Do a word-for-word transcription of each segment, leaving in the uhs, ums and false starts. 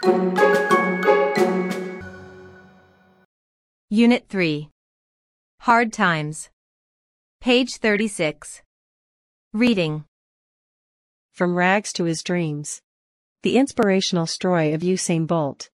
Unit three. Hard Times. Page thirty-six. Reading. From Rags to His Dreams. The inspirational story of Usain Bolt.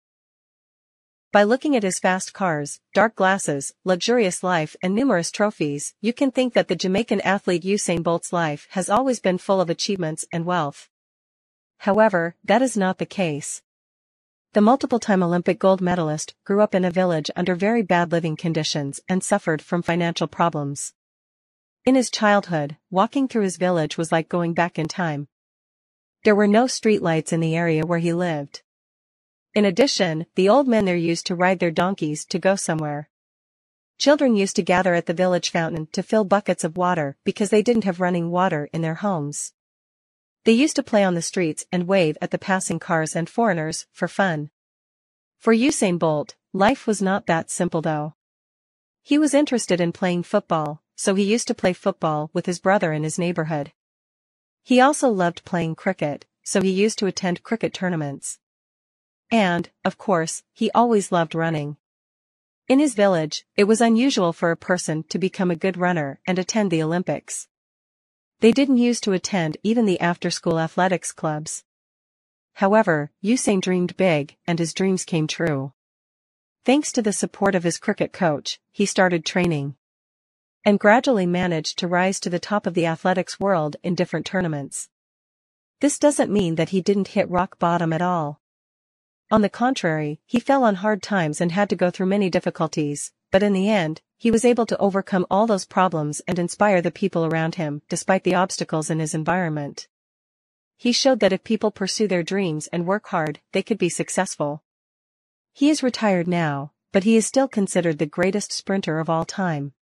By looking at his fast cars, dark glasses, luxurious life and numerous trophies, you can think that the Jamaican athlete Usain Bolt's life has always been full of achievements and wealth. However, that is not the case. The multiple-time Olympic gold medalist grew up in a village under very bad living conditions and suffered from financial problems. In his childhood, walking through his village was like going back in time. There were no streetlights in the area where he lived. In addition, the old men there used to ride their donkeys to go somewhere. Children used to gather at the village fountain to fill buckets of water because they didn't have running water in their homes. They used to play on the streets and wave at the passing cars and foreigners for fun. For Usain Bolt, life was not that simple though. He was interested in playing football, so he used to play football with his brother in his neighborhood. He also loved playing cricket, so he used to attend cricket tournaments. And, of course, he always loved running. In his village, it was unusual for a person to become a good runner and attend the Olympics. They didn't used to attend even the after-school athletics clubs. However, Usain dreamed big, and his dreams came true. Thanks to the support of his cricket coach, he started training. And gradually managed to rise to the top of the athletics world in different tournaments. This doesn't mean that he didn't hit rock bottom at all. On the contrary, he fell on hard times and had to go through many difficulties, but in the end, he was able to overcome all those problems and inspire the people around him despite the obstacles in his environment. He showed that if people pursue their dreams and work hard, they could be successful. He is retired now, but he is still considered the greatest sprinter of all time.